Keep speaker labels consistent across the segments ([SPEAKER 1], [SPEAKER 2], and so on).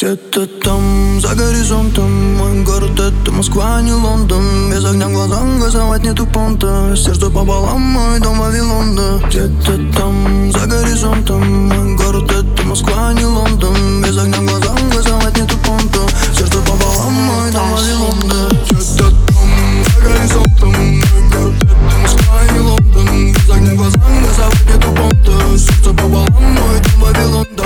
[SPEAKER 1] Где-то там, за горизонтом, мой город — это Москва, не Лондон. Без огня в глазах газовать нету понта. Сердце пополам, мой дом Вавилон, да. Где-то там, за горизонтом, мой город — это Москва, не Лондон. Без огня в глазах газовать нету понта. Сердце пополам, мой дом Вавилон, да. Где-то там, за горизонтом, мой город — это Москва, не Лондон. Без огня в глазах газовать нету понта. Сердце пополам, мой дом Вавилон, да.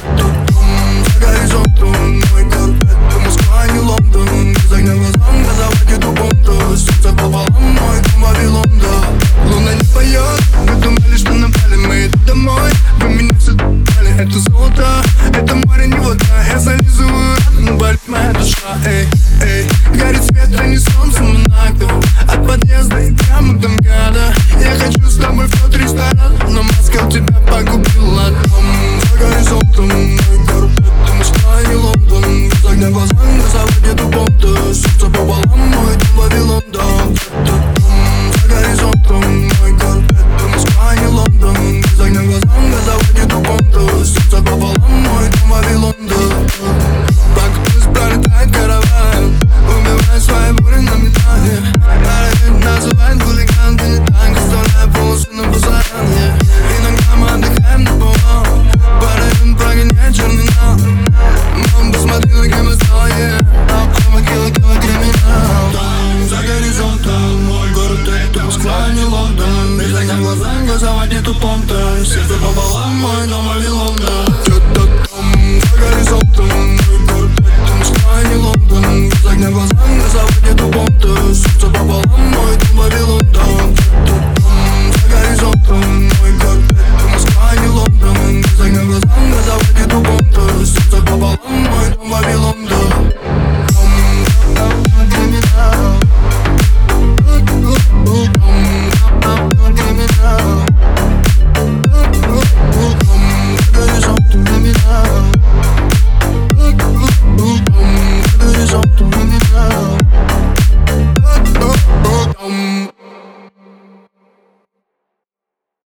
[SPEAKER 1] Мой город — это Москва, не Лондон. Без огня в глазах газовать нету понта. Сердце пополам, мой дом Вавилон, да. Луна не поет, вы думали, что напали. Мы идем домой, вы меня все дали. Это золото, это море, не вода. Я зализываю рот, но болит моя душа. Эй, эй, горит свет, а не солнце Монако. От подъезда и прямо до МКАДа. Я хочу с тобой в тот ресторан, но Москва тебя погубила.